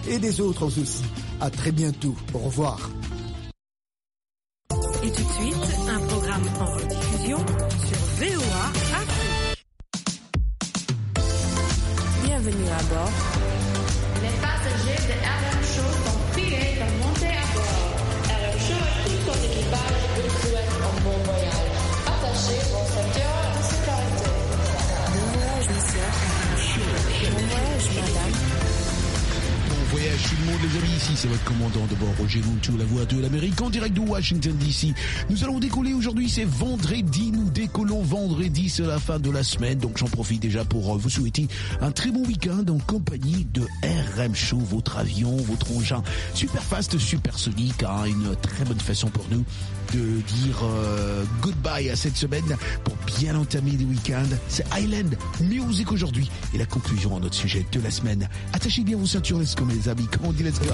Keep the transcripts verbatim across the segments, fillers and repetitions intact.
et des autres aussi. À très bientôt. Au revoir. Et tout de suite, un programme en rediffusion sur V O A Afrique. Bienvenue à bord. Les passagers de R M Show sont priés de monter à bord. R M Show et tout son équipage vous souhaitent un bon voyage. Attachez vos ceintures de sécurité. Bon voyage, monsieur. Bon voyage, madame. Bon voyage tout le monde les amis, ici c'est votre commandant de bord Roger Moutou, la voix de l'Amérique en direct de Washington D C. Nous allons décoller aujourd'hui, c'est vendredi, nous décollons vendredi, c'est la fin de la semaine, donc j'en profite déjà pour vous souhaiter un très bon week-end en compagnie de R M Show, votre avion, votre engin super fast, super sonique, hein, une très bonne façon pour nous de dire euh, goodbye à cette semaine pour bien entamer le week-end. C'est Island Music aujourd'hui et la conclusion à notre sujet de la semaine. Attachez bien vos ceintures, let's go mes amis, comment on dit let's go.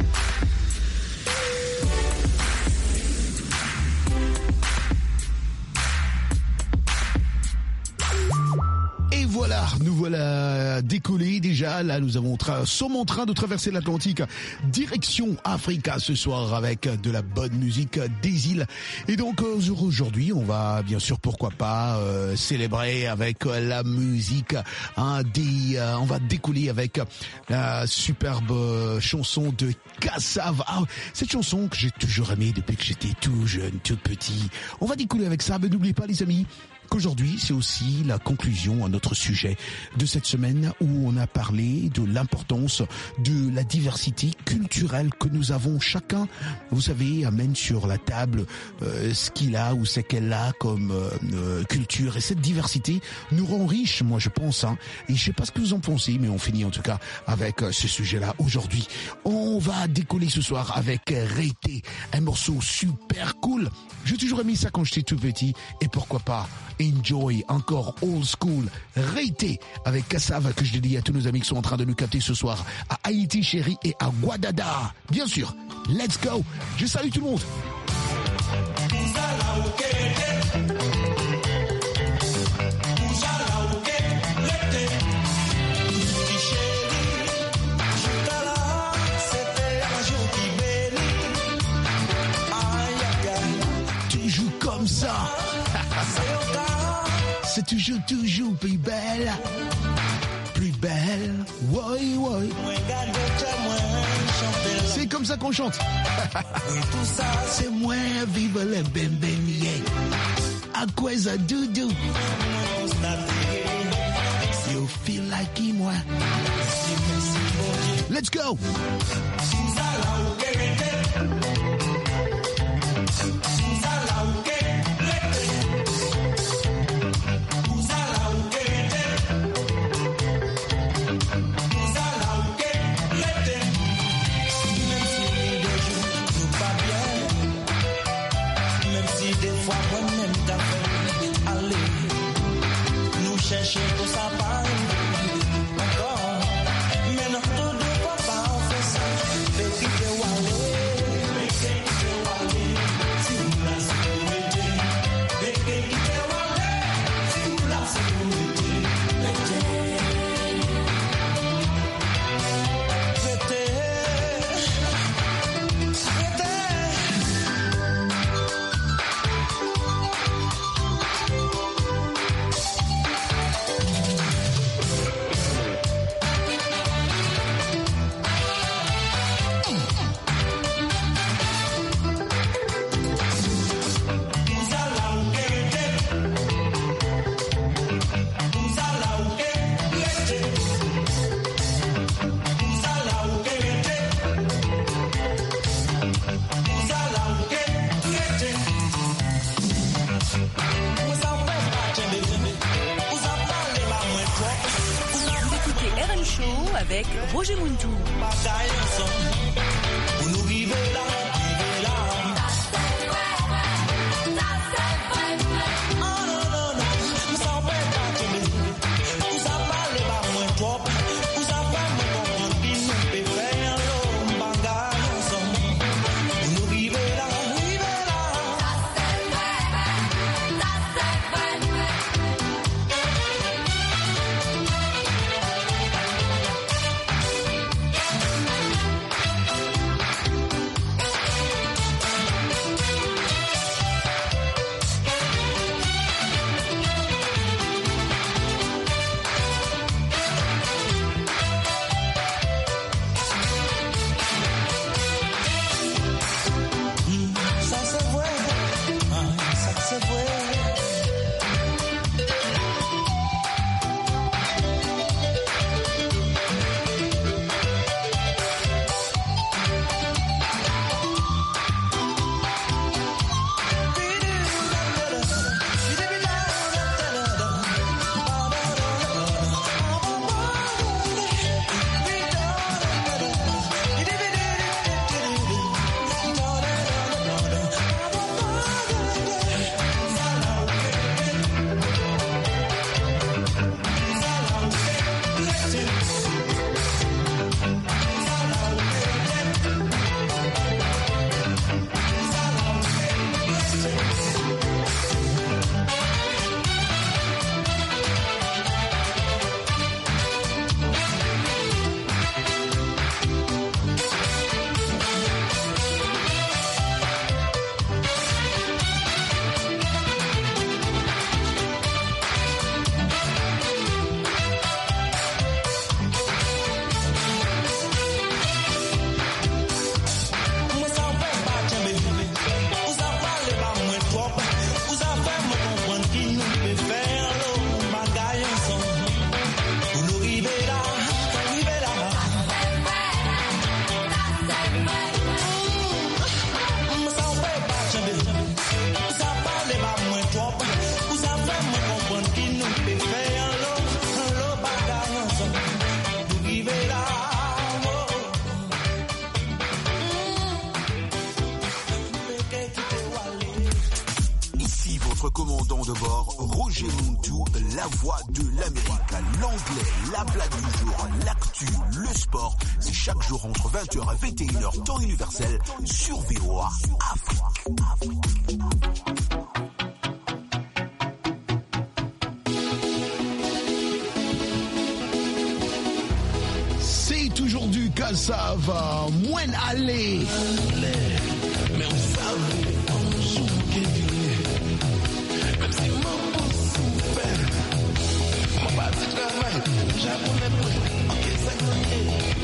Voilà, nous voilà décollés déjà. Là, nous avons tra- sommes en train de traverser l'Atlantique, direction Africa ce soir avec de la bonne musique des îles. Et donc aujourd'hui, on va bien sûr, pourquoi pas, euh, célébrer avec euh, la musique. Hein, des, euh, on va décoller avec la superbe euh, chanson de Kassav. Ah, cette chanson que j'ai toujours aimée depuis que j'étais tout jeune, tout petit. On va décoller avec ça, mais n'oubliez pas les amis, qu'aujourd'hui, c'est aussi la conclusion à notre sujet de cette semaine où on a parlé de l'importance de la diversité culturelle que nous avons. Chacun, vous savez, amène sur la table euh, ce qu'il a ou ce qu'elle a comme euh, euh, culture. Et cette diversité nous rend riches, moi je pense. Hein. Et je sais pas ce que vous en pensez, mais on finit en tout cas avec euh, ce sujet-là aujourd'hui. On va décoller ce soir avec Réité, un morceau super cool. J'ai toujours aimé ça quand j'étais tout petit. Et pourquoi pas enjoy encore old school Réité avec Kassav que je dédie à tous nos amis qui sont en train de nous capter ce soir à Haïti chérie et à Guadada. Bien sûr, let's go. Je salue tout le monde. Toujours comme ça. C'est toujours, toujours plus belle. Plus belle. Ouais, ouais. C'est comme ça qu'on chante. C'est moi, vive le bem bem yeah. À quoi ça doudou? You feel like moi. Let's go. Chercher pour sa part encore, mais non tout de fois pas on fait ça. Fait qu'il fait walé, fait qu'il fait walé, si vous la sécurité. Fait qu'il fait walé, si vous la sécurité. Avec Roger Moutou. commandant de bord, Roger Montou, la voix de l'Amérique. L'anglais, la blague du jour, l'actu, le sport, c'est chaque jour entre vingt heures et vingt et une heures temps universel sur V O A Afrique. Afrique. C'est toujours du cassava, moins aller. Mais on savait un jour qu'il est. Même si maman souffert, mon parti travail, japonais prêt, ok, c'est gagné.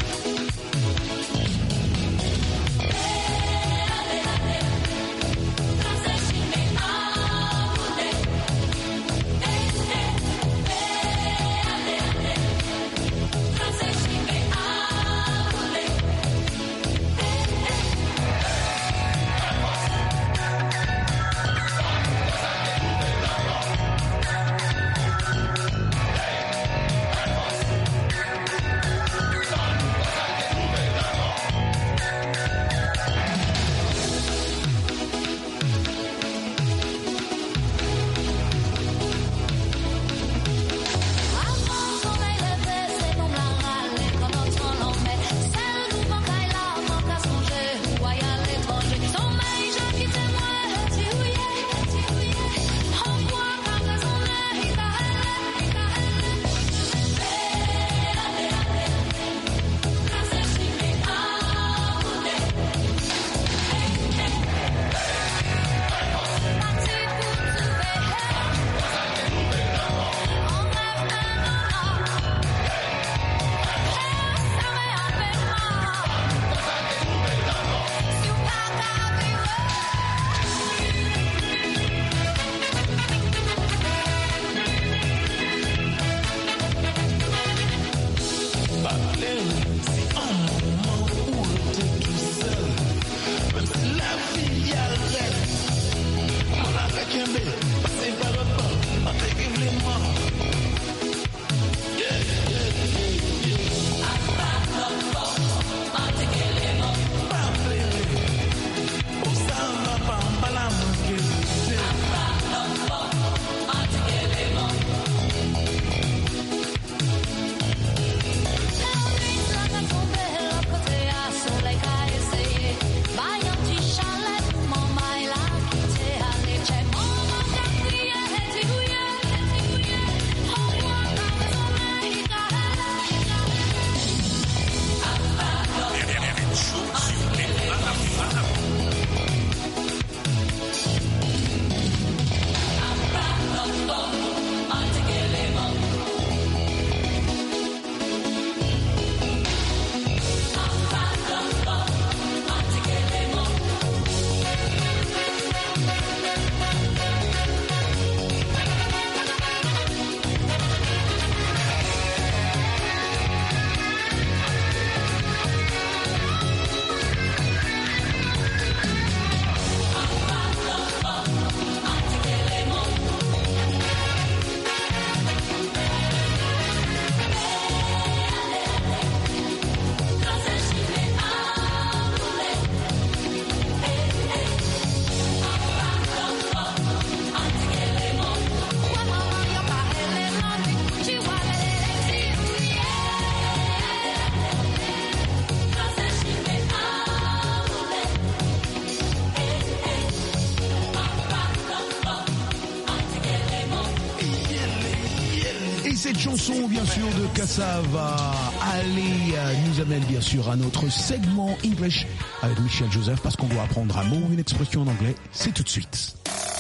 Cette chanson, bien sûr, de Cassava, allez, nous amène bien sûr à notre segment English avec Michel Joseph, parce qu'on doit apprendre un mot ou une expression en anglais. C'est tout de suite.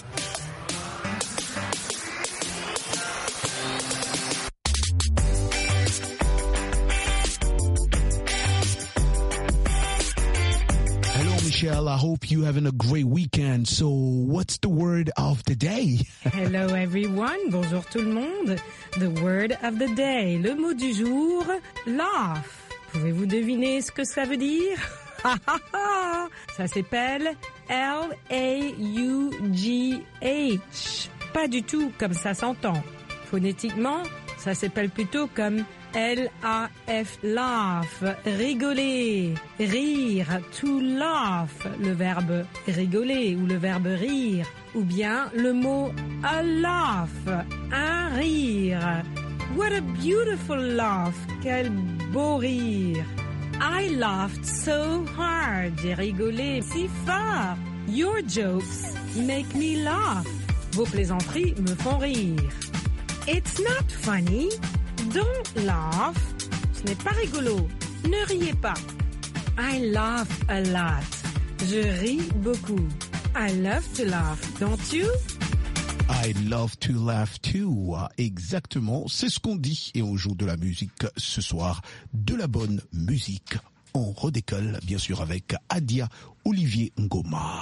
Michelle, I hope you're having a great weekend. So, what's the word of the day? Hello everyone, bonjour tout le monde. The word of the day, le mot du jour, laugh. Pouvez-vous deviner ce que ça veut dire? Ça s'appelle L A U G H. Pas du tout comme ça s'entend. Phonétiquement, ça s'appelle plutôt comme L A F, laugh, rigoler, rire, to laugh, le verbe rigoler ou le verbe rire, ou bien le mot a laugh, un rire. What a beautiful laugh, quel beau rire. I laughed so hard, j'ai rigolé si fort. Your jokes make me laugh. Vos plaisanteries me font rire. It's not funny. Don't laugh. Ce n'est pas rigolo. Ne riez pas. I laugh a lot. Je ris beaucoup. I love to laugh, don't you? I love to laugh too. Exactement, c'est ce qu'on dit. Et on joue de la musique ce soir, de la bonne musique. On redécolle, bien sûr, avec Adia Olivier Ngoma.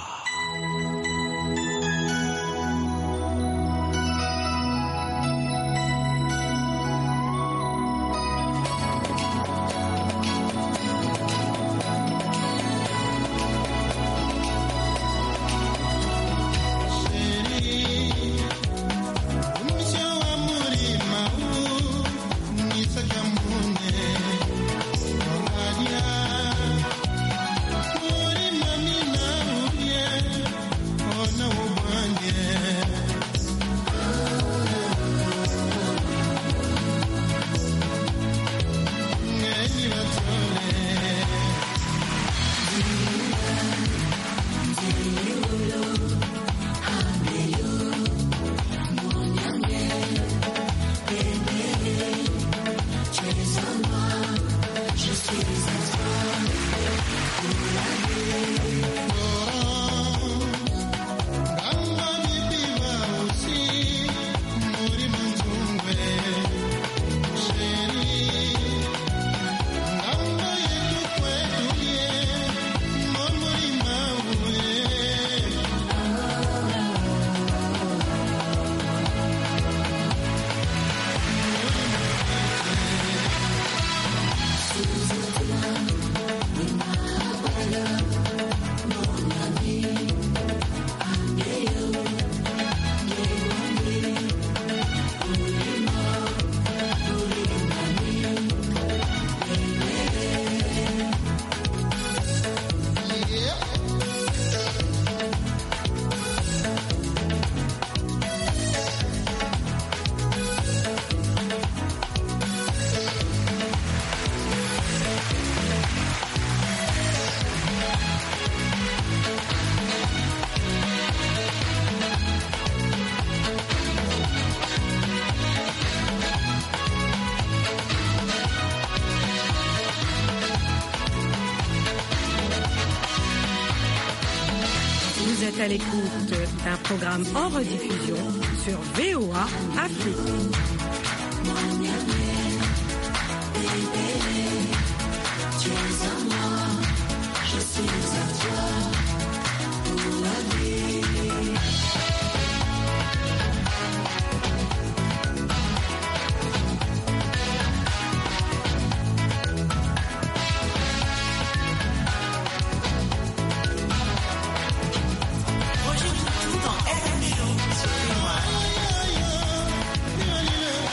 À l'écoute d'un programme en rediffusion sur V O A Afrique. Hoje tudo é show.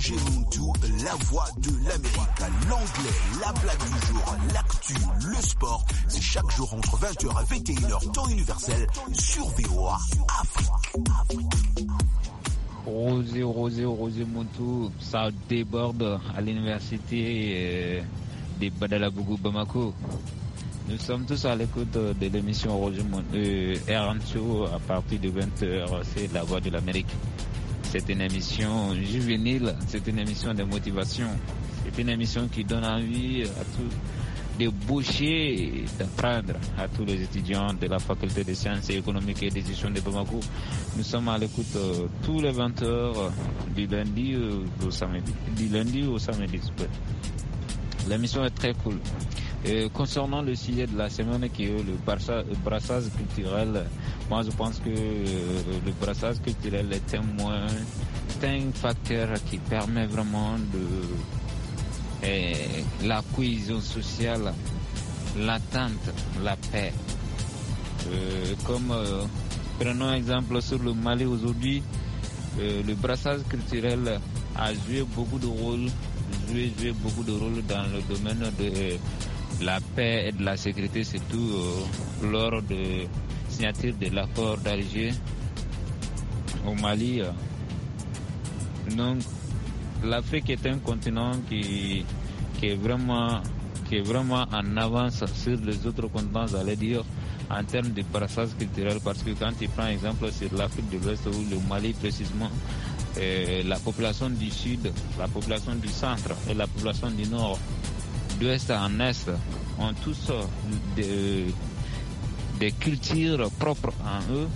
Roger Muntu, la voix de l'Amérique, l'anglais, la blague du jour, l'actu, le sport. C'est chaque jour entre vingt heures et vingt et une heures, temps universel, sur V O A Afrique. Afrique. Roger, Roger, Roger Muntu, ça déborde à l'université euh, de Badalabougou Bamako. Nous sommes tous à l'écoute de l'émission Roger Muntu, euh, R N Show à partir de vingt heures, c'est la voix de l'Amérique. C'est une émission juvénile, c'est une émission de motivation, c'est une émission qui donne envie à tous de boucher et d'apprendre à tous les étudiants de la faculté des sciences économiques et des gestion de Bamako. Nous sommes à l'écoute euh, tous les vingt heures du lundi euh, au samedi. Du lundi au samedi. L'émission est très cool. Et concernant le sujet de la semaine qui est le brassage culturel, moi je pense que euh, le brassage culturel est un moyen, c'est un facteur qui permet vraiment de et la cohésion sociale, l'attente, la paix. Euh, comme euh, prenons exemple sur le Mali aujourd'hui, euh, le brassage culturel a joué beaucoup de rôle, joué, joué beaucoup de rôle dans le domaine de euh, la paix et de la sécurité, surtout euh, lors de signature de l'accord d'Alger au Mali. Donc l'Afrique est un continent qui, qui, est vraiment, qui est vraiment en avance sur les autres continents, j'allais dire, en termes de brassage culturel, parce que quand tu prends exemple sur l'Afrique de l'Ouest ou le Mali précisément, euh, la population du Sud, la population du Centre et la population du Nord, d'Ouest en Est, ont tous des, des cultures propres en eux,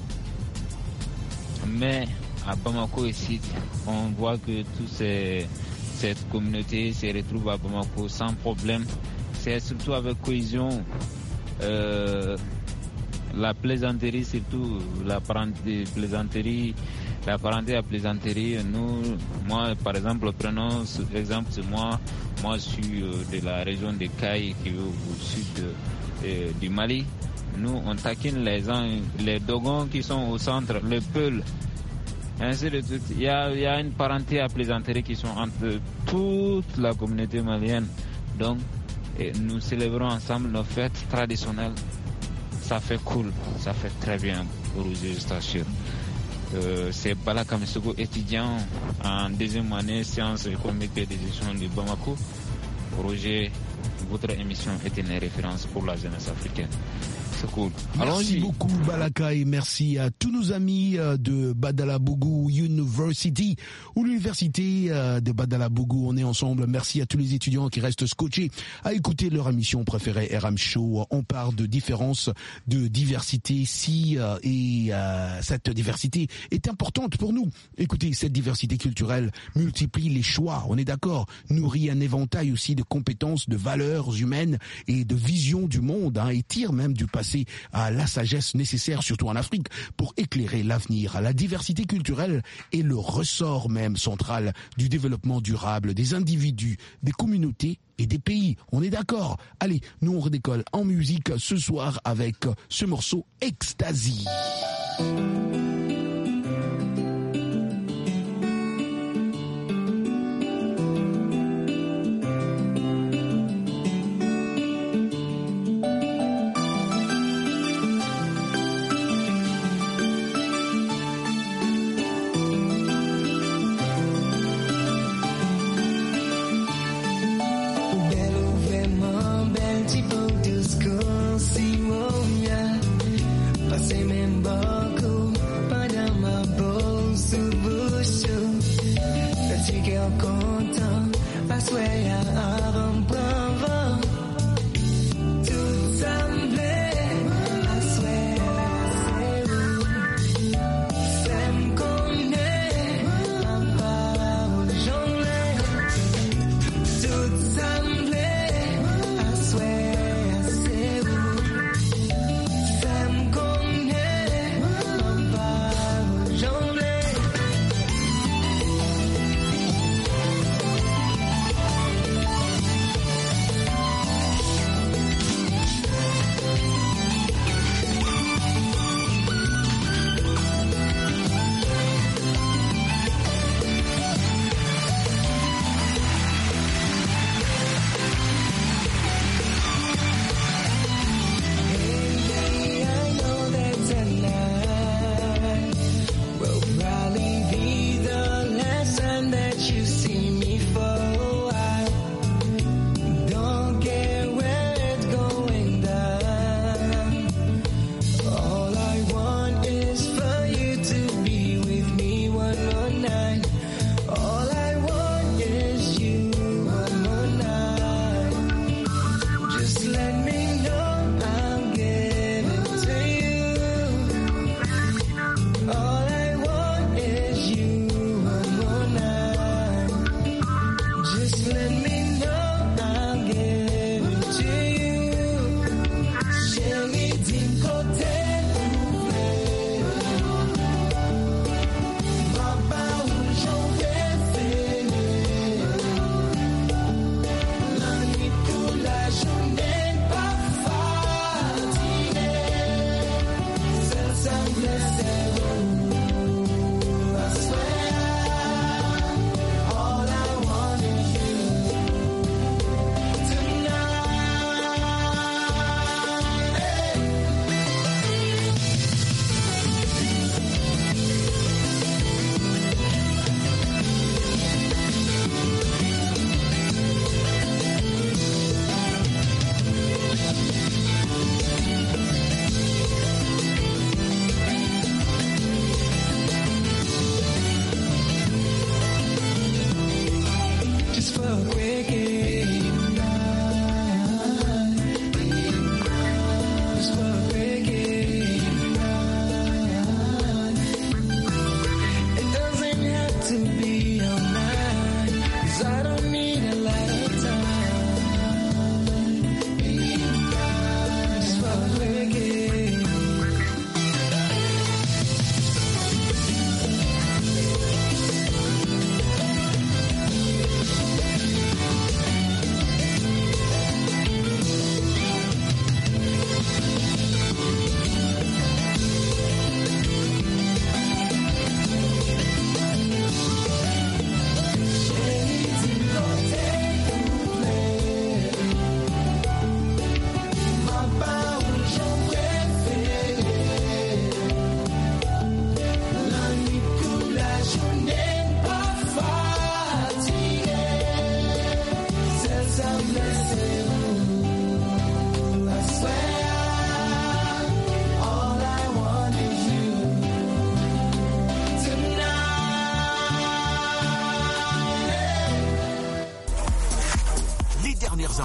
mais à Bamako ici, on voit que toute ces, cette communauté se retrouve à Bamako sans problème. C'est surtout avec cohésion, euh, la plaisanterie, surtout la parenté, plaisanterie, la parenté à plaisanterie. Nous, moi, par exemple, prenons l'exemple de moi. Moi, je suis de la région de Kaï, qui est au sud euh, du Mali. Nous, on taquine les gens, les Dogons qui sont au centre, les Peuls. Ainsi de suite. Il y a, il y a une parenté à plaisanterie qui sont entre toute la communauté malienne. Donc, et nous célébrons ensemble nos fêtes traditionnelles. Ça fait cool, ça fait très bien pour Roger, je t'assure. Euh, c'est Bala Kamisoko, étudiant en deuxième année sciences économiques et de gestion de Bamako. Roger, votre émission est une référence pour la jeunesse africaine. C'est cool. Merci beaucoup Balaka et merci à tous nos amis de Badalabougou University ou l'université de Badalabougou. On est ensemble. Merci à tous les étudiants qui restent scotchés à écouter leur émission préférée R M Show. On parle de différence, de diversité. Si et euh, cette diversité est importante pour nous. Écoutez, cette diversité culturelle multiplie les choix. On est d'accord. Nourrit un éventail aussi de compétences, de valeurs humaines et de vision du monde, hein, et tire même du passé à la sagesse nécessaire, surtout en Afrique, pour éclairer l'avenir. La diversité culturelle est le ressort même central du développement durable des individus, des communautés et des pays. On est d'accord? Allez, nous on redécolle en musique ce soir avec ce morceau Ecstasy. Passez même beaucoup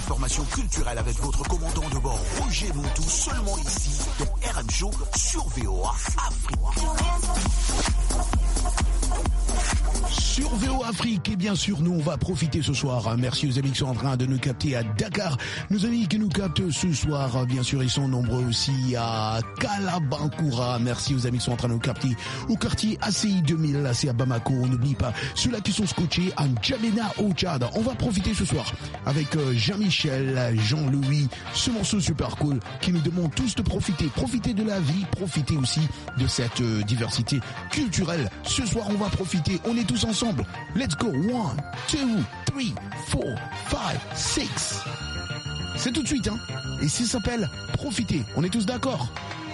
information culturelle avec votre commandant de bord Roger Montou, seulement ici dans R M Show sur V O A Afrique. Sur V O Afrique, et bien sûr, nous, on va profiter ce soir. Merci aux amis qui sont en train de nous capter à Dakar. Nos amis qui nous captent ce soir, bien sûr, ils sont nombreux aussi à Kalabankoura. Merci aux amis qui sont en train de nous capter au quartier A C I deux mille, là, c'est à Bamako. On n'oublie pas ceux-là qui sont scotchés à N'Djamena au Tchad. On va profiter ce soir avec Jean-Michel, Jean-Louis, ce morceau super cool qui nous demande tous de profiter. Profiter de la vie, profiter aussi de cette diversité culturelle. Ce soir, on va profiter. On est tous ensemble. Let's go. One, two, three, four, five, six. C'est tout de suite, hein. Et ça s'appelle Profiter. On est tous d'accord?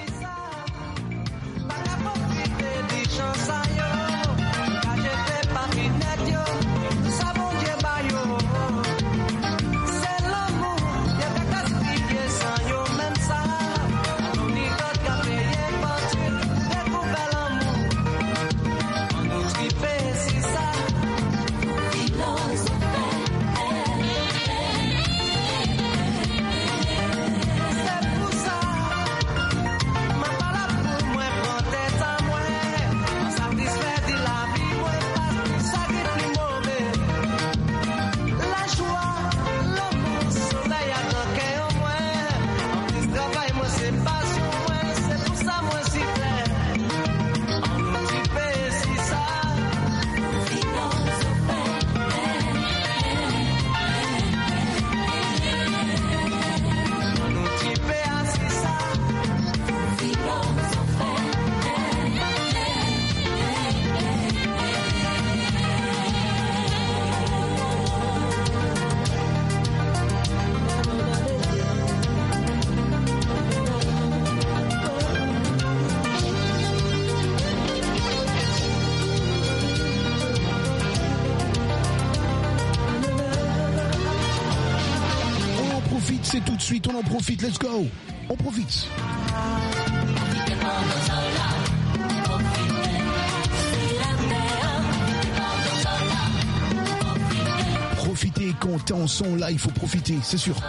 C'est tout de suite, on en profite, let's go. On profite. Profiter quand t'es en son là, il faut profiter, c'est sûr.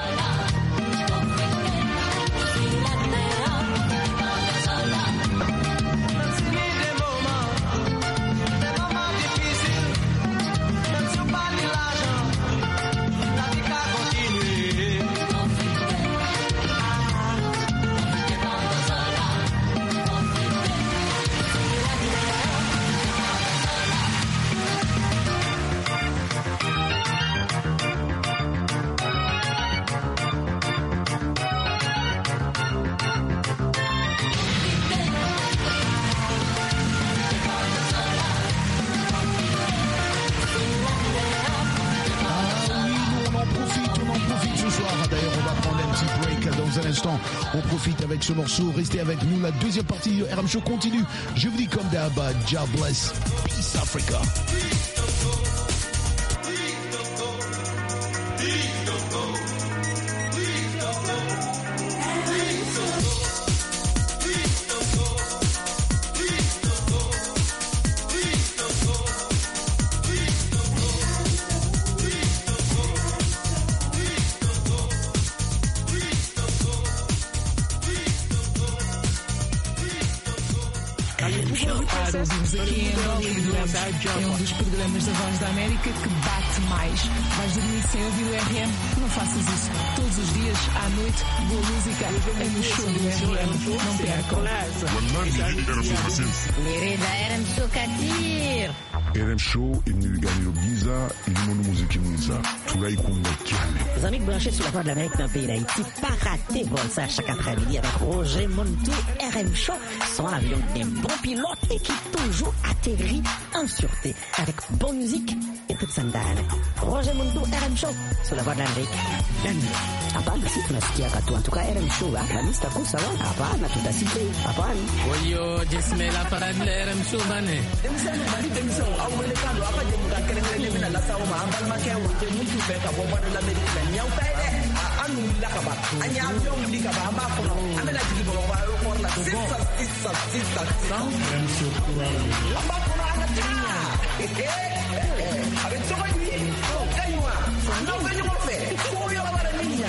On profite avec ce morceau, restez avec nous, la deuxième partie de R M Show continue. Je vous dis comme d'hab, God bless, peace Africa. Ouvimos aqui em Angola e duramos. É um dos programas da Voz da América que bate mais. Vais dormir sem ouvir o R M? Não faças isso. Todos os dias, à noite, boa música é no show do R M. Não percam. Mirida R M Show Katir. R M Show imnigani giza ilimono muziki mwiza tunaikunda kiale. Les amis branchés sur la Voix de l'Amérique dans le pays d'Haïti, pas rater bon ça chaque après-midi avec Roger Montou. R M Show, son avion des bons pilotes et qui toujours atterrit en sûreté avec bonne musique et toute sandale. Roger Montou, R M Show sur la Voix de l'Amérique. Hapana, si tunasikia katu. En tout cas, R M Show, Alhamisi taku sawa. Hapana, tutasikia. Hapana. Oyo, jesme la parade de R M Show bane. Emisano bali emisano au mwelekano hapa je mtakele ngene mina la sawa ambal make wote mtu beka bomba de l'Amérique nyau taide. Anu lakaba. Anya avion likaba amba kono. Amela jigi bomba aéroport la sisa sisa sisa. R M Show kurala. Amba kono anatia. Eh eh. Avec toi lui. Kaiwa. Non venez mon fait. Koyo la bala ni.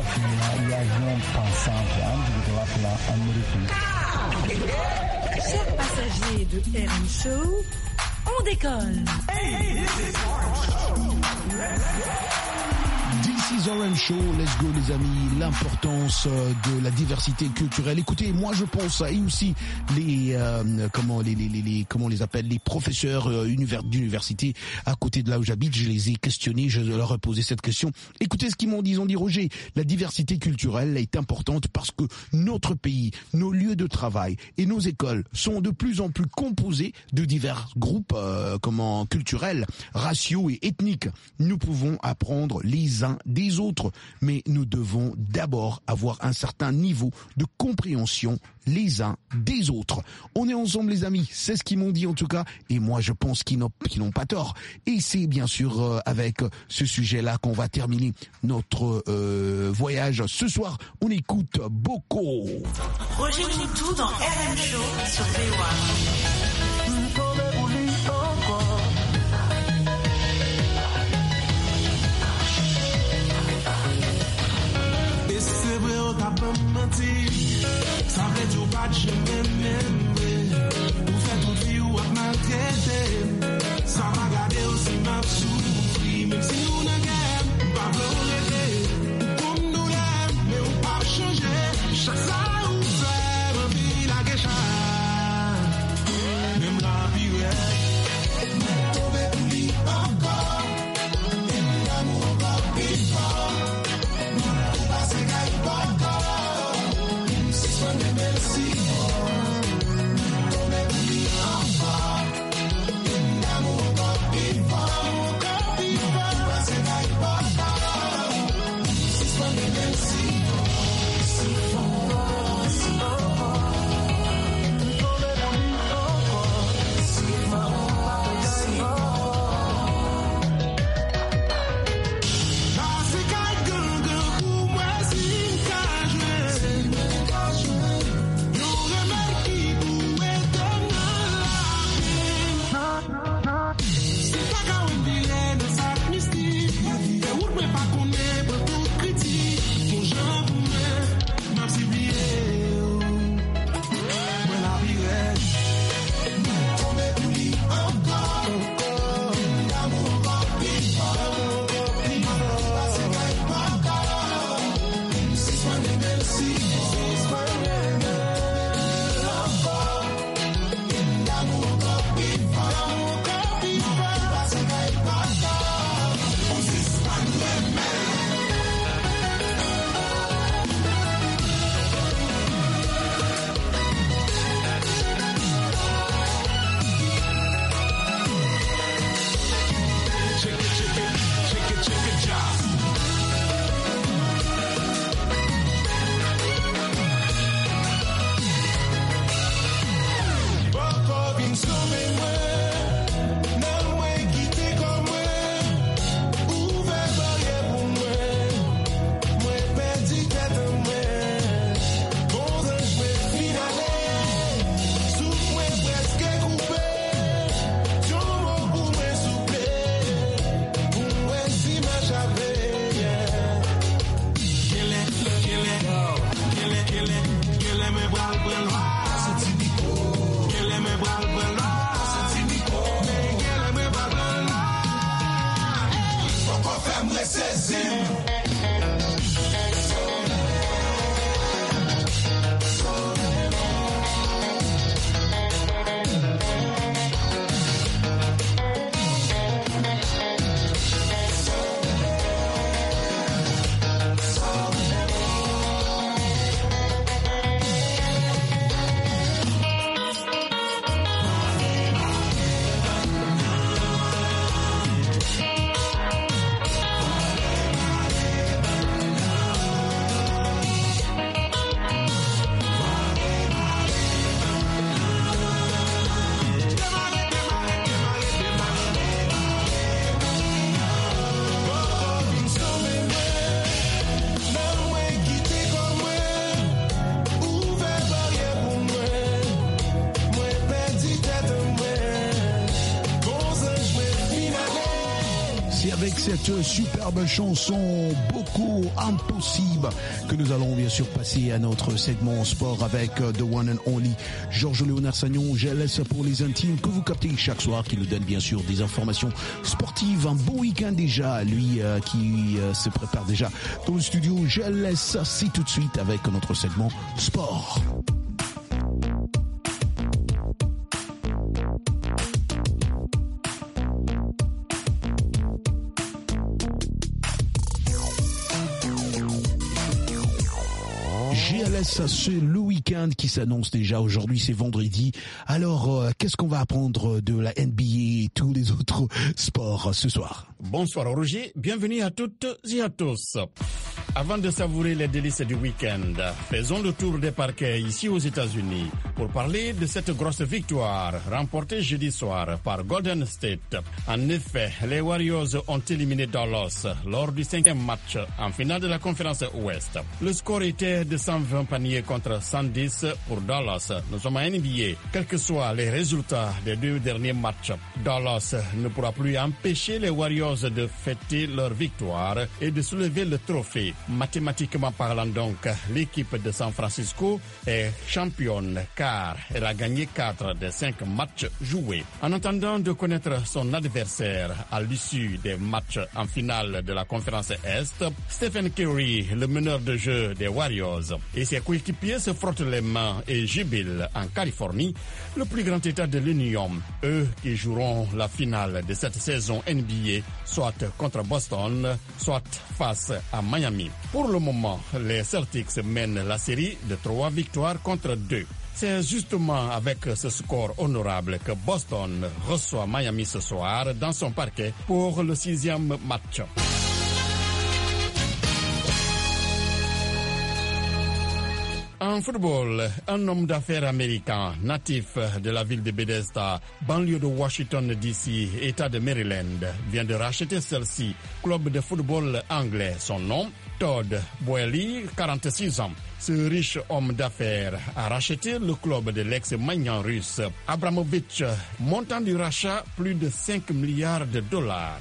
l'avion pensant plan du droit plan américain. Chers passagers de R M Show, on décolle. This is R M Show, let's go les amis, l'importance de la diversité culturelle. Écoutez, moi je pense, et aussi les, euh, comment, les, les, les, les, comment on les appelle, les professeurs euh, univers, d'université à côté de là où j'habite, je les ai questionnés, je leur ai posé cette question. Écoutez ce qu'ils m'ont dit, ils ont dit Roger, la diversité culturelle est importante parce que notre pays, nos lieux de travail et nos écoles sont de plus en plus composés de divers groupes euh, comment, culturels, raciaux et ethniques. Nous pouvons apprendre les uns des autres, mais nous devons d'abord avoir un certain niveau de compréhension les uns des autres. On est ensemble les amis, c'est ce qu'ils m'ont dit en tout cas, et moi je pense qu'ils n'ont, qu'ils n'ont pas tort. Et c'est bien sûr euh, avec ce sujet-là qu'on va terminer notre euh, voyage. Ce soir, on écoute Boko. Roger Moutou dans R M Show sur V O A. Sa vle di ou pa jeme membre ou fè tout vi ou ap maltrete sa pa gade ou si map soufri même si ou nan gen pa vle ou leve ou kom nou lem me ou pa chanje chak sa ou fè man pi la geshan même la piwe mwen tombe pou li ankor e l'amour ankor pi fort ou pa se gay ankor. Merci. avec cette superbe chanson beaucoup impossible que nous allons bien sûr passer à notre segment sport avec The One and Only Georges Léonard Sagnon. Je laisse pour les intimes que vous captez chaque soir, qui nous donne bien sûr des informations sportives. Un bon week-end déjà, lui euh, qui euh, se prépare déjà dans le studio. Je laisse c'est tout de suite avec notre segment sport. G L S, c'est le week-end qui s'annonce déjà. Aujourd'hui, c'est vendredi. Alors, euh, qu'est-ce qu'on va apprendre de la N B A et tous les autres sports ce soir? Bonsoir Roger, bienvenue à toutes et à tous. Avant de savourer les délices du week-end, faisons le tour des parquets ici aux États-Unis pour parler de cette grosse victoire remportée jeudi soir par Golden State. En effet, les Warriors ont éliminé Dallas lors du cinquième match en finale de la conférence Ouest. Le score était de cent vingt paniers contre cent dix pour Dallas. Nous sommes à N B A. Quels que soient les résultats des deux derniers matchs, Dallas ne pourra plus empêcher les Warriors de fêter leur victoire et de soulever le trophée. Mathématiquement parlant donc, l'équipe de San Francisco est championne car elle a gagné quatre des cinq matchs joués. En attendant de connaître son adversaire à l'issue des matchs en finale de la conférence Est, Stephen Curry, le meneur de jeu des Warriors, et ses coéquipiers se frottent les mains et jubilent en Californie, le plus grand état de l'Union. Eux qui joueront la finale de cette saison N B A, soit contre Boston, soit face à Miami. Pour le moment, les Celtics mènent la série de trois victoires contre deux. C'est justement avec ce score honorable que Boston reçoit Miami ce soir dans son parquet pour le sixième match. En football, un homme d'affaires américain, natif de la ville de Bethesda, banlieue de Washington D C, État de Maryland, vient de racheter celle-ci, club de football anglais. Son nom, Todd Boehly, quarante-six ans. Ce riche homme d'affaires a racheté le club de l'ex-magnan russe Abramovich, montant du rachat plus de cinq milliards de dollars.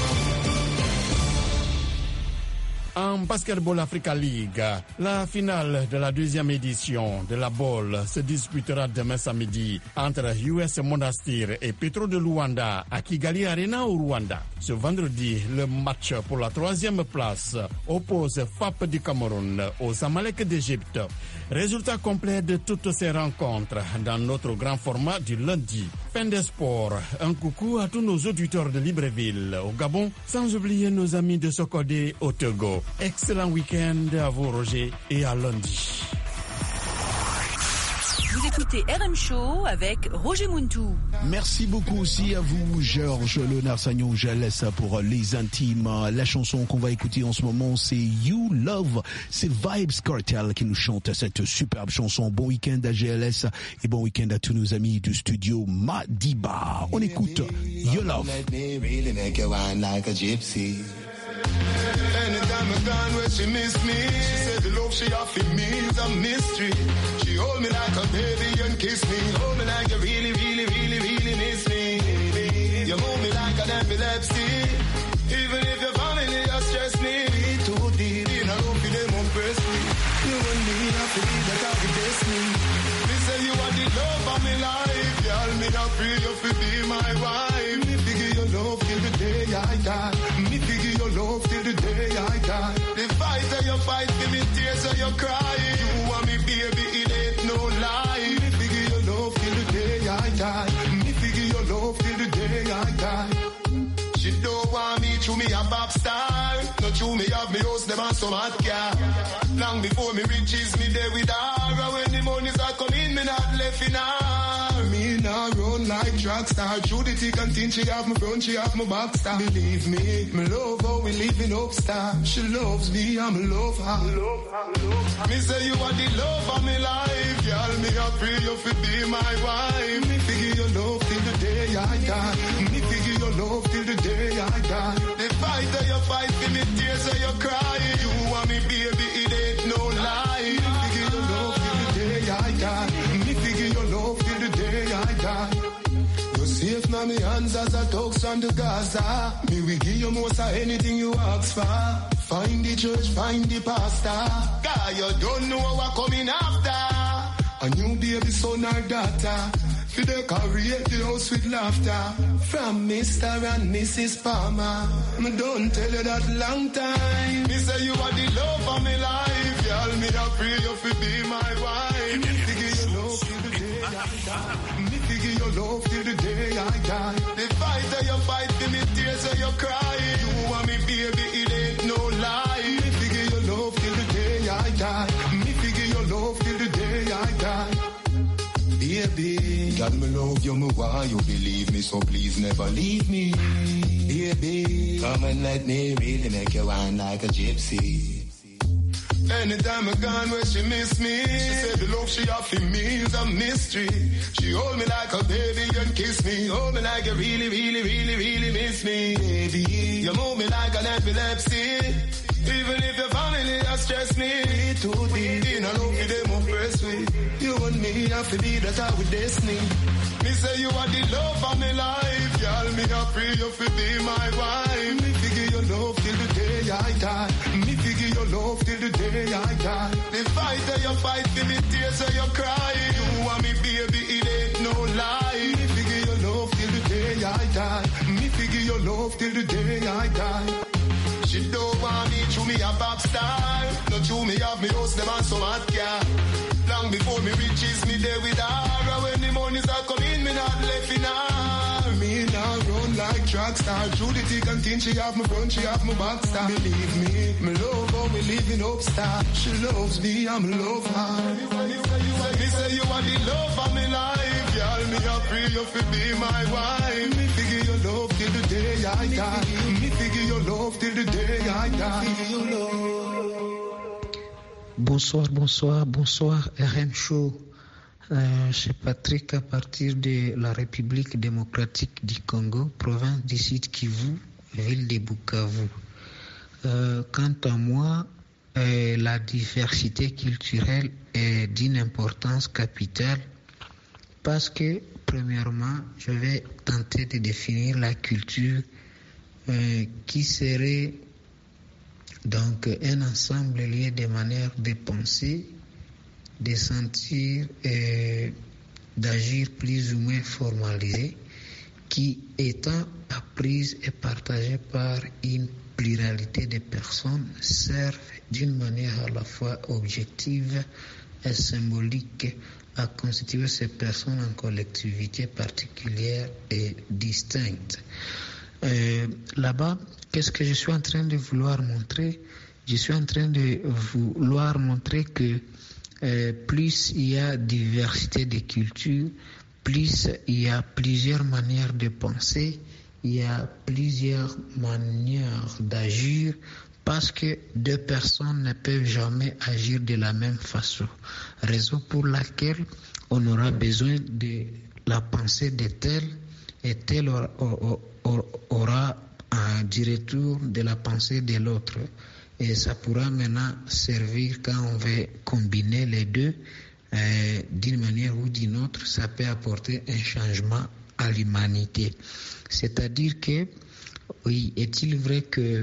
En Basketball Africa League, la finale de la deuxième édition de la Bowl se disputera demain samedi entre U S Monastir et Petro de Luanda à Kigali Arena au Rwanda. Ce vendredi, le match pour la troisième place oppose F A P du Cameroun aux Zamalek d'Égypte. Résultat complet de toutes ces rencontres dans notre grand format du lundi. Fin des sports. Un coucou à tous nos auditeurs de Libreville au Gabon, sans oublier nos amis de Sokodé au Togo. Excellent week-end à vous Roger et à lundi. Vous écoutez R M Show avec Roger Muntou. Merci beaucoup aussi à vous, Georges Léonard Sagnon. Je laisse pour les intimes. La chanson qu'on va écouter en ce moment, c'est You Love. C'est Vibes Cartel qui nous chante cette superbe chanson. Bon week-end à G L S et bon week-end à tous nos amis du studio Madiba. On écoute You Love. Anytime I'm gone where she miss me, she said the love she offered me is a mystery. She hold me like a baby and kiss me, hold me like you really, really, really, really miss me. You move me like an epilepsy, even if your family just stress me. Too deep in a love for them impress me. You and me have to be the kind of destiny. Me say you are the love of my life, girl. Me not free you to be my wife. Me figure your love till the day I die. Me figure your love till the day I die. The fight that you fight, give me tears that you cry. You want me, baby, it ain't no lie. Me figure your love till the day I die. Me figure your love till the day I die. She don't want me to me a pop star. Not to me have me house, them and some hot car. Long before me riches, me there with her. And when the money's a come in, me not left in her. Me now run like track star. Through the thick and thin, she have my front, she have my back star. Believe me, me love how we living up star. She loves me, I'm love her. Love her, love her. Me say you are the love of my life, girl. Me a pray you fi be my wife. Me figure your love till the day I die. Me figure your love till the day I die. The fight that you fight, give me tears that you cry. You want me, baby, it ain't no lie. Me figure your love till the day I die. Me figure your love till the day I die. You safe now. deliver me hands as a talks from the Gaza. Me will give you most of anything you ask for. Find the church, find the pastor. God, you don't know what coming after. A new baby son or daughter. For the create the house with laughter. From Mister and Missus Palmer. Me don't tell you that long time. Me say you are the love of my life. Y'all me a pray you fi be my wife. Me figure your love till the day I die. Me figure your love till the day I die. The fight that you fight for me, tears that you cry. You want me baby, it ain't no lie. Me figure your love till the day I die. Me figure your love till the day I die. Baby, God, me love you, me why you believe me, so please never leave me. Baby, come and let me really make you wine like a gypsy. Anytime I gone where she miss me, she said the love she offer me is a mystery. She hold me like a baby and kiss me, hold me like you really, really, really, really miss me. Baby, you move me like an epilepsy. Even if your family has stressed me too deep, in a love for them oppressed with. You and me have to be that I with destiny. Me say you are the love of my life. Y'all me a pray you fi be my wife. Me figure your love till the day I die. Me figure your love till the day I die. The fight that you fight for me, tears that you cry. You want me baby, it ain't no lie. Me figure your love till the day I die. Me figure your love till the day I die. She don't want me to me a pop star. Not to me have me host them and some hot car. Long before me riches me there with her. When the money's are coming, me not left in her. Me now run like track star. Through the thick and thin, she have me front, she have me back star. Believe me, me love how me living up star. She loves me, I'm love her. Me say you are the love of my life. Y'all me a pray you fi be my wife. Me figure your love till the day I die. Me figure your love till the day I die. Bonsoir, bonsoir, bonsoir, R M Show. Euh, c'est Patrick à partir de la République démocratique du Congo, province du Sud Kivu, ville de Bukavu. Euh, quant à moi, euh, la diversité culturelle est d'une importance capitale parce que, premièrement, je vais tenter de définir la culture euh, qui serait donc un ensemble lié de manières de penser, de sentir et d'agir plus ou moins formalisé, qui étant apprise et partagée par une pluralité de personnes, servent d'une manière à la fois objective et symbolique à constituer ces personnes en collectivité particulière et distincte. Euh, là-bas, qu'est-ce que je suis en train de vouloir montrer? Je suis en train de vouloir montrer que euh, plus il y a diversité de cultures, plus il y a plusieurs manières de penser, il y a plusieurs manières d'agir, parce que deux personnes ne peuvent jamais agir de la même façon. Raison pour laquelle on aura besoin de la pensée de tel et tel aura, aura, aura un du retour de la pensée de l'autre. Et ça pourra maintenant servir quand on veut combiner les deux euh, d'une manière ou d'une autre, ça peut apporter un changement à l'humanité. C'est-à-dire que, oui, est-il vrai que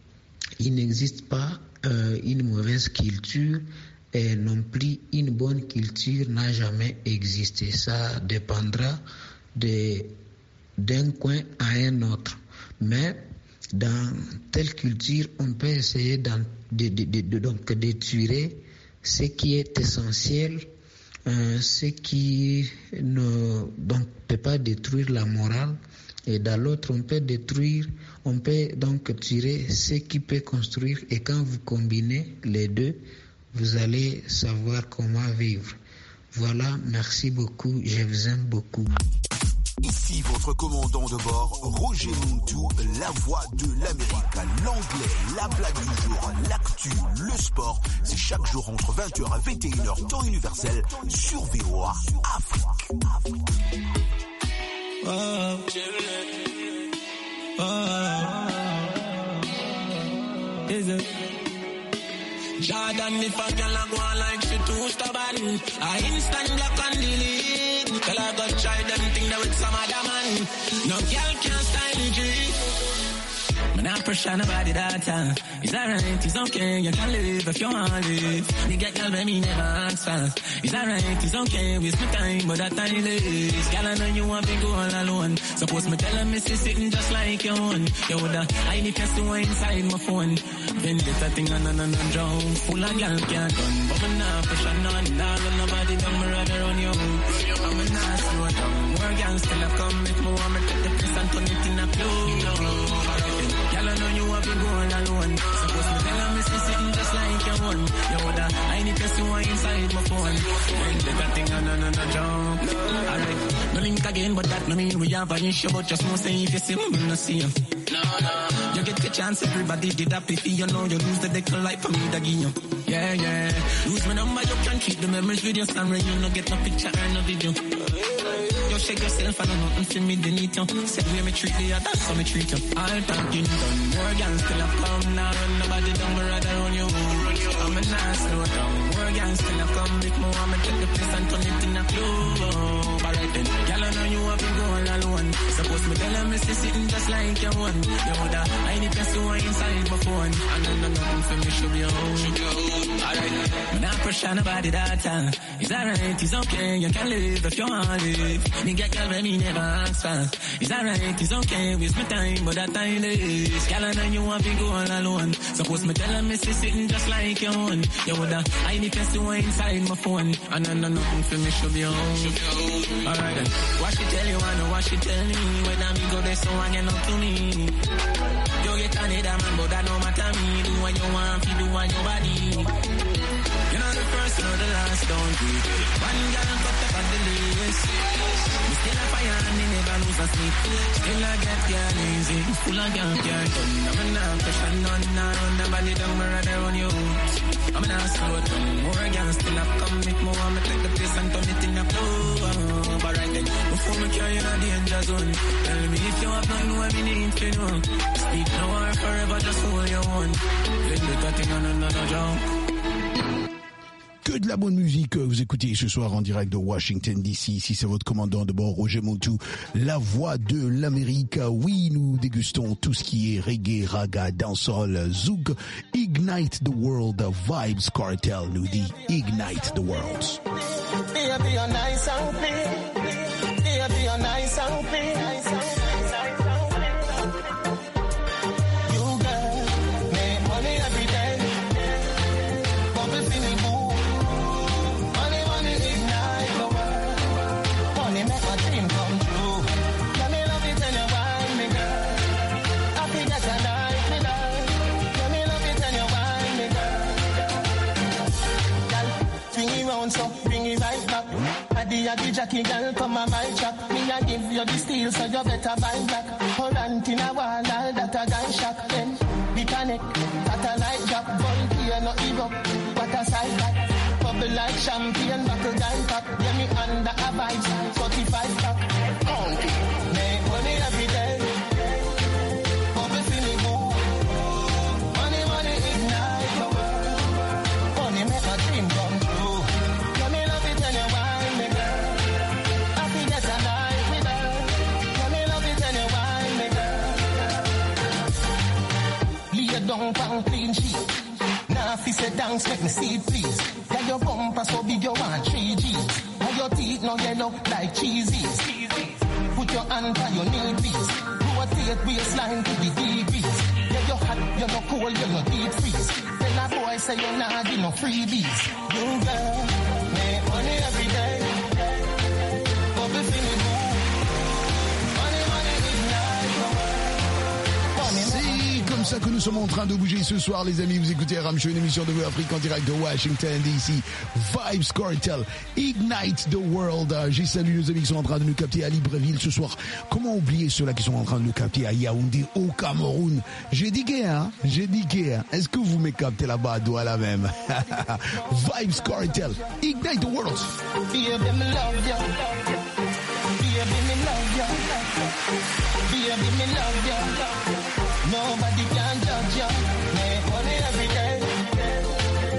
il n'existe pas euh, une mauvaise culture et non plus une bonne culture n'a jamais existé. Ça dépendra de, d'un coin à un autre. Mais dans telle culture, on peut essayer de, de, de, de, donc de tirer ce qui est essentiel, euh, ce qui ne donc, peut pas détruire la morale. Et dans l'autre, on peut détruire, on peut donc tirer ce qui peut construire. Et quand vous combinez les deux, vous allez savoir comment vivre. Voilà, merci beaucoup, je vous aime beaucoup. Ici votre commandant de bord, Roger Montou, la voix de l'Amérique, l'anglais, la blague du jour, l'actu, le sport. C'est chaque jour entre vingt heures et vingt et une heures, temps universel, sur V O A Afrique. Oh, oh, is it? Jordan, if a girl a go on like she too stubborn, I instant block and delete. Tell her go try them thing that with some other man. No girl can style the G. Man, I pressure nobody that time. It's alright, it's okay, you can live if you want to live. Nigga, girl, baby, never ask for. It's alright, it's okay, waste my time, but that time is. Girl, I know you want to go all alone. Suppose me tell her, me see sitting just like your own. Yo, the I need to see inside my phone. Then get that thing on and on and drown. Full of girl can't done. But me not pressure none. Nah, when nobody down, me rather run you. I'm a not slow down. More girls still have come. If me want me take the place and turn it in a flow. Girl, I know you want to go all alone. Suppose me tell her, me see sitting just like your one. Yo, the I need to see one inside my phone. Then get that thing on and on and jump. Alright, no link again, but that no mean we have an issue. But just know say if you see me, me no see you. No, no. You get the chance, everybody did that pity. You know you lose the deck of life for me, the guinea. Yeah, yeah. Lose my number, you can keep the memories with your camera. You no get no picture or no video. You shake yourself and nothing for me, they need you. Say where me treat you, that's how me treat you. All talking done, more gangs still have come. Now run nobody down, but rather run you. I'm a nice slow down. More gangs still have come. If me want me take the place and turn it in a flow. But right then, girl, I know you have been going alone. Suppose me tell her me see sitting just like your one. You woulda, I need to see one inside my phone. And then nothing for me should be home. Alright, me not pressure nobody that time. It's alright, it's okay, you can live if you want to live. Nigga, girl, baby, never ask for. It's alright, it's okay, waste my time, but that time is. Girl, I know you want to go all alone. Suppose me tell her me see sitting just like your own. You woulda, I need to see one inside my phone. And then nothing for me should be home. Alright then, what she tell you, I know what she tell me. When I me go there, so I get up to me. You get another man, but that no matter me. Do what you want, you do what your body. You're not the first or the last, don't do it. One girl cut up at the list. You still a fire and they never lose a sleep. Still I get girl easy, full of girl girl done. I'm a not pressure none, nah, run the body down, me rather run you. I'm a not slow down, more girls still have come. If more want me take the place and turn it in a flow. But right then, before me carry in a danger zone, tell me if you have nothing what me need to know. Speak now or forever, just hold your own. Then do that thing on another jump. Que de la bonne musique, vous écoutez ce soir en direct de Washington D C. Ici c'est votre commandant de bord Roger Montou, la voix de l'Amérique. Oui, nous dégustons tout ce qui est reggae, raga, dancehall, zouk. Ignite the world, Vibes Cartel nous dit Ignite the world. Baby, you're nice and clean. Baby, you're nice and clean. You girl, make money every day. Bubble feeling good. Money, money ignite the world. Money make my dream come true. Let me love it and you wine me, girl. I feel that I like me, love. Let me love it and you wine me, girl. Girl, swing it round so bring it right back. Addy, addy, Jackie, girl, come on my track. Me a give you the steel, so you better buy black. Current in a wall, all that a guy shock. Then, the connect, satellite drop. Volunteer, no erupt, what a side back. Bubble like champagne, buckle guy pop. Yeah, me under a vibes, forty-five pack. Count it, make money every day. Bubble feeling good. Money, money, ignite the world. Money make my dream come true. Let me love it and you wine me, girl. I feel that I like me, girl. Let me love it and you wine me, girl. Lay down on clean sheet. Now if you say dance, make me see it, please. Yeah, your bumper so big you want three G's. Now your teeth no yellow like cheesies. Put your hand on your knee, please. Rotate waistline to the degrees. Yeah, you're hot, you're not cold, you're not deep freeze. Tell a boy say you're not getting no freebies. You girl, make money every day. Bubble feeling good. Money, money, ignite the world. Money, C'est comme ça que nous sommes en train de bouger ce soir, les amis. Vous écoutez Ram Show, une émission de Voix Afrique en direct de Washington D C. Vibes Cartel, Ignite the World. J'ai salué nos amis qui sont en train de nous capter à Libreville ce soir. Comment oublier ceux-là qui sont en train de nous capter à Yaoundé, au Cameroun? J'ai dit que, hein? J'ai dit que, hein? Est-ce que vous me captez là-bas à Douala même? Vibes Cartel, Ignite the World. Baby, me love you. Baby, me love you. Baby, me love you. Nobody can judge you. Make money every day.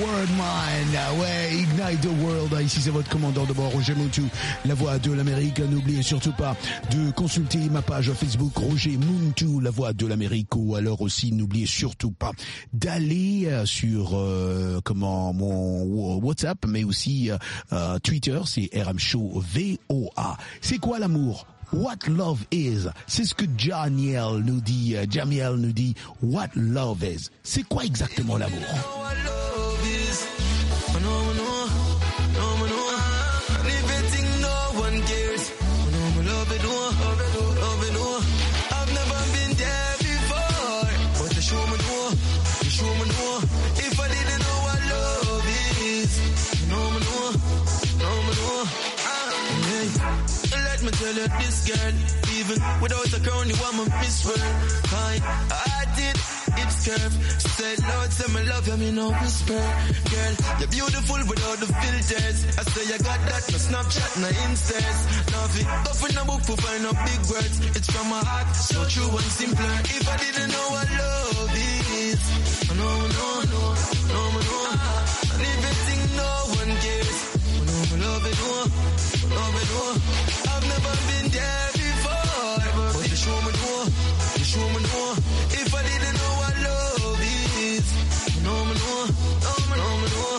World Mind. Ouais, Ignite the World. Ici, c'est votre commandant de bord, Roger Muntu, la voix de l'Amérique. N'oubliez surtout pas de consulter ma page Facebook, Roger Muntu, la voix de l'Amérique. Ou alors aussi, n'oubliez surtout pas d'aller sur euh, comment mon WhatsApp, mais aussi euh, Twitter, c'est R M Show V O A. C'est quoi l'amour? What love is? C'est ce que Jamiel nous dit. Jamiel nous dit what love is. C'est quoi exactement l'amour? Tell you this girl, even without a crown, you want my Miss World. I, I did, it's curve. Said, Lord, say me love you, me no whisper. Girl, you're beautiful without the filters. I say you got that, no Snapchat, no Instas. Nothing, go for no book for find out big words. It's from my heart, so true and simpler. If I didn't know what love is, no, no, no, no, no. And everything no one cares. No, me love it, no, love it, no. Never been there before, but you show me more, you show me more. If I didn't know what love is, no me know, no me know, me know.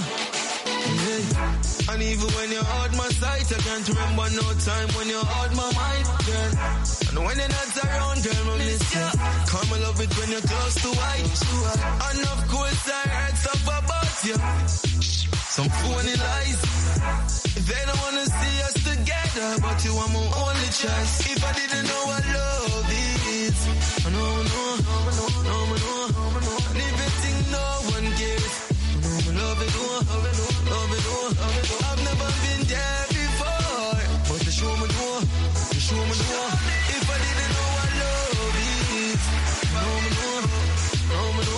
Yeah. And even when you're out my sight, I can't remember no time when you're out my mind, girl. And when you're not around, girl, I miss you. Come I love it when you're close to white. And of course I heard stuff about you, some phony lies. If they don't wanna see us together, but you are my only choice. If I didn't know what love is, no, no, no, no, no, no, no. And if you think no one cares, no, me love it, no, love it, no, love it, no, love it, no. I've never been there before, but you show me no, you show me no. If I didn't know what love is, no, me no, no, me no.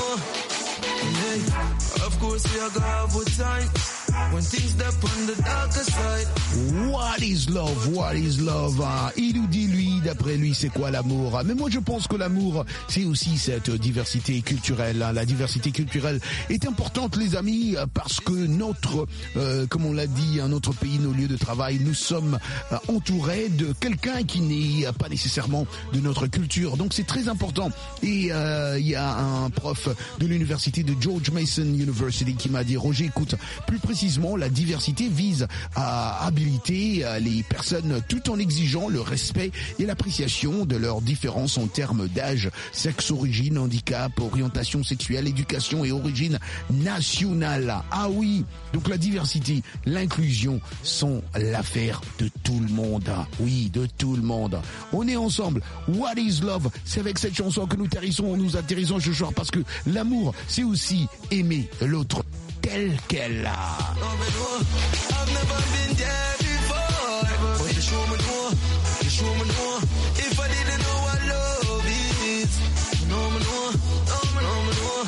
Yeah. Of course we are gonna have good time. When things step on the darker side. What is love? What is love? Hein? Il nous dit, lui, d'après lui, c'est quoi l'amour? Mais moi, je pense que l'amour, c'est aussi cette diversité culturelle. Hein? La diversité culturelle est importante, les amis, parce que notre, euh, comme on l'a dit, hein, notre pays, nos lieux de travail, nous sommes euh, entourés de quelqu'un qui n'est pas nécessairement de notre culture. Donc, c'est très important. Et euh, il y a un prof de l'université de George Mason University qui m'a dit, Roger, écoute, plus précisément, la diversité vise à habiliter les personnes tout en exigeant le respect et l'appréciation de leurs différences en termes d'âge, sexe, origine, handicap, orientation sexuelle, éducation et origine nationale. Ah oui, donc la diversité, l'inclusion sont l'affaire de tout le monde. Oui, de tout le monde. On est ensemble. What is love? C'est avec cette chanson que nous atterrissons, nous atterrissons ce soir parce que l'amour, c'est aussi aimer l'autre tel qu'elle a. I've never been there before, but you show me more, you show me more. If I didn't know what love is, no me know, no me know, me know.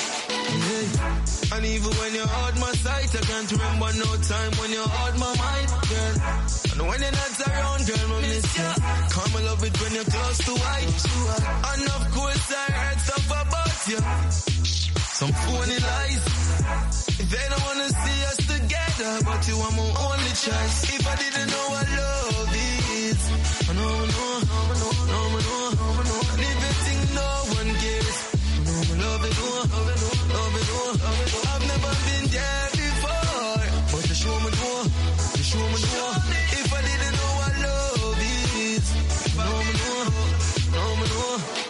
Yeah. And even when you're out my sight, I can't remember no time when you're out my mind, girl. And when you're not around, girl, I miss you. Come I love it when you're close to white. And of course I heard stuff about you, some phony lies. If they don't wanna see us together, but you are my only choice. If I didn't know what love is, no, no, no, no, no, no, no. And if you think no one cares, no, me love it, no, love it, no, love it, no, love it, no. I've never been there before, but you show me no, you show me no. If I didn't know what love is, no, me no, no, me no.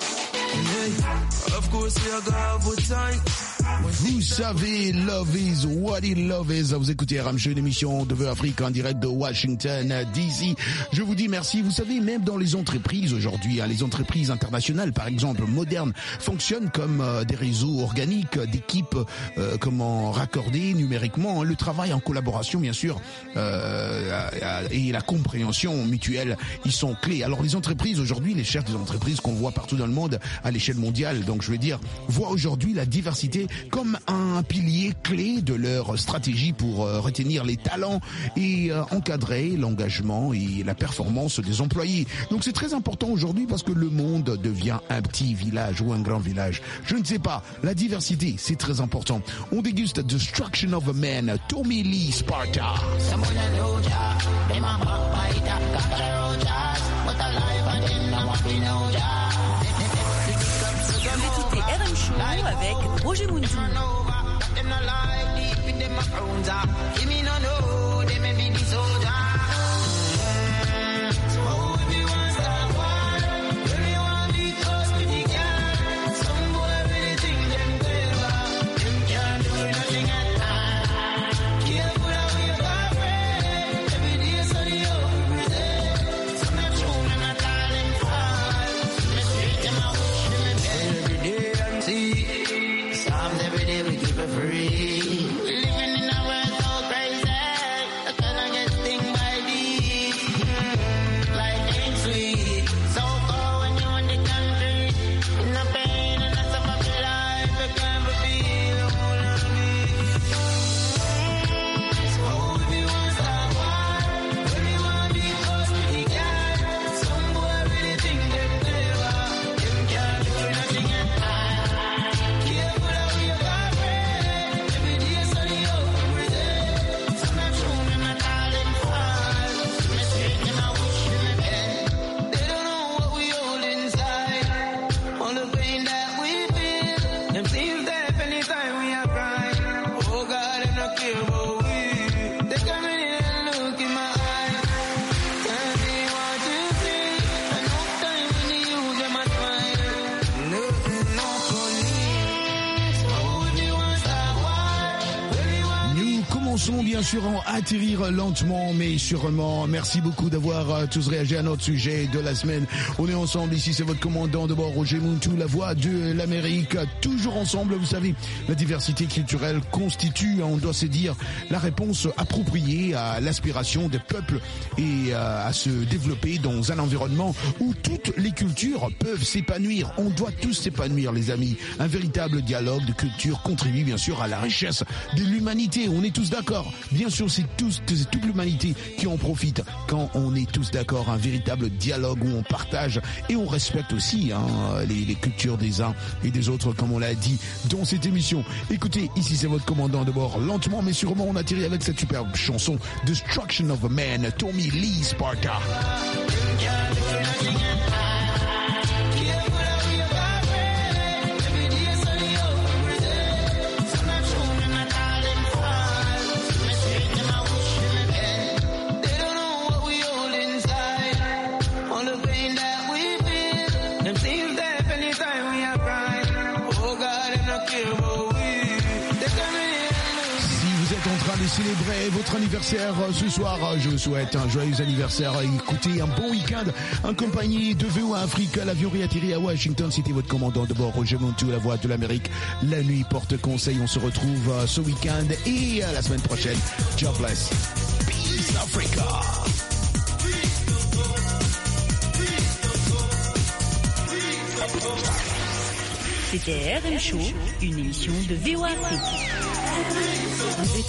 Yeah. Of course we are gonna have good time. Vous savez, love is what it love is. Vous écoutez R M Show, une émission de Vœux Afrique en direct de Washington D C. Je vous dis merci. Vous savez, même dans les entreprises aujourd'hui, hein, les entreprises internationales, par exemple, modernes, fonctionnent comme euh, des réseaux organiques, d'équipes, euh, comment raccordées numériquement. Hein, le travail en collaboration, bien sûr, euh, et la compréhension mutuelle, ils sont clés. Alors les entreprises aujourd'hui, les chefs des entreprises qu'on voit partout dans le monde à l'échelle mondiale, donc je veux dire, voient aujourd'hui la diversité comme comme un pilier clé de leur stratégie pour euh, retenir les talents et euh, encadrer l'engagement et la performance des employés. Donc c'est très important aujourd'hui parce que le monde devient un petit village ou un grand village. Je ne sais pas, la diversité c'est très important. On déguste Destruction of a Man, Tommy Lee Sparta. Vous écoutez R M Show avec Roger Muntou. Bien sûr, atterrir lentement mais sûrement. Merci beaucoup d'avoir euh, tous réagi à notre sujet de la semaine. On est ensemble ici, c'est votre commandant de bord Roger Muntou, la voix de l'Amérique. Toujours ensemble, vous savez, la diversité culturelle constitue, on doit se dire, la réponse appropriée à l'aspiration des peuples et euh, à se développer dans un environnement où toutes les cultures peuvent s'épanouir. On doit tous s'épanouir, les amis. Un véritable dialogue de culture contribue bien sûr à la richesse de l'humanité. On est tous d'accord. Bien sûr, c'est tous, c'est toute l'humanité qui en profite quand on est tous d'accord. Un véritable dialogue où on partage et on respecte aussi hein, les, les cultures des uns et des autres, comme on l'a dit dans cette émission. Écoutez, ici c'est votre commandant de bord. Lentement mais sûrement, on atterrit avec cette superbe chanson Destruction of a Man, Tommy Lee Sparta. Célébrer votre anniversaire ce soir. Je vous souhaite un joyeux anniversaire. Écoutez, un bon week-end en compagnie de V O A Afrique. L'avion réatterri à Washington. C'était votre commandant de bord, Roger Muntou, la voix de l'Amérique. La nuit porte conseil. On se retrouve ce week-end et la semaine prochaine. God bless. Peace Africa. C'était R M Show, une émission de V O A Afrique.